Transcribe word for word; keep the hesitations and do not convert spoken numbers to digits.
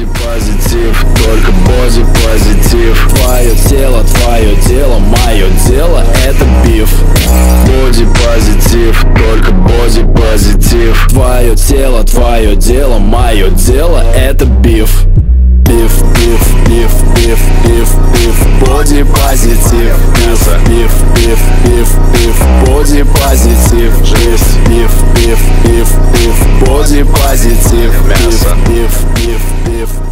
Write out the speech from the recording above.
Бодипозитив, только бодипозитив. Твое тело, твое дело, мое дело — это биф. Бодипозитив, только бодипозитив. Твое тело, твое дело, мое дело — это биф. Биф, биф, биф, биф, биф, биф. Бодипозитив. Мясо. Биф, биф, биф, биф. Бодипозитив. Жизнь. Биф, биф, биф, биф. Бодипозитив. Мясо. Биф, биф, биф.